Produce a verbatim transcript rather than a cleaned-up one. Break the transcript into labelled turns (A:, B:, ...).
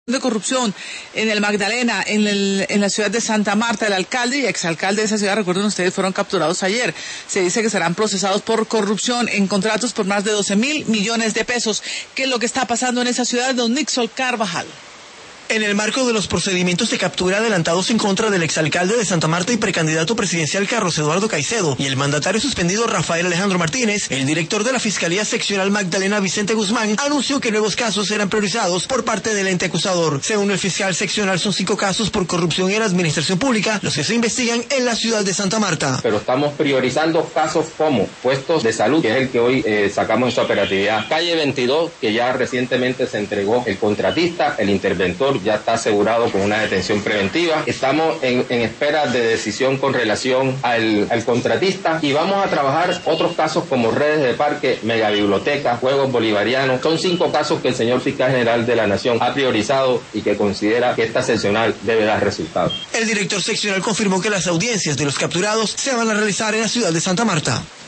A: de corrupción en el Magdalena, en, el, en la ciudad de Santa Marta. El alcalde y exalcalde de esa ciudad, recuerden ustedes, fueron capturados ayer. Se dice que serán procesados por corrupción en contratos por más de doce mil millones de pesos. ¿Qué es lo que está pasando en esa ciudad? Don Nixon Carvajal.
B: En el marco de los procedimientos de captura adelantados en contra del exalcalde de Santa Marta y precandidato presidencial Carlos Eduardo Caicedo y el mandatario suspendido Rafael Alejandro Martínez, el director de la Fiscalía Seccional Magdalena, Vicente Guzmán, anunció que nuevos casos serán priorizados por parte del ente acusador. Según el fiscal seccional, son cinco casos por corrupción en la administración pública los que se investigan en la ciudad de Santa Marta.
C: Pero estamos priorizando casos como puestos de salud, que es el que hoy eh, sacamos esta operatividad. Calle veintidós, que ya recientemente se entregó el contratista, el interventor ya está asegurado con una detención preventiva. Estamos en, en espera de decisión con relación al, al contratista y vamos a trabajar otros casos como redes de parque, megabiblioteca, juegos bolivarianos. Son cinco casos que el señor fiscal general de la Nación ha priorizado y que considera que esta seccional debe dar resultados.
B: El director seccional confirmó que las audiencias de los capturados se van a realizar en la ciudad de Santa Marta.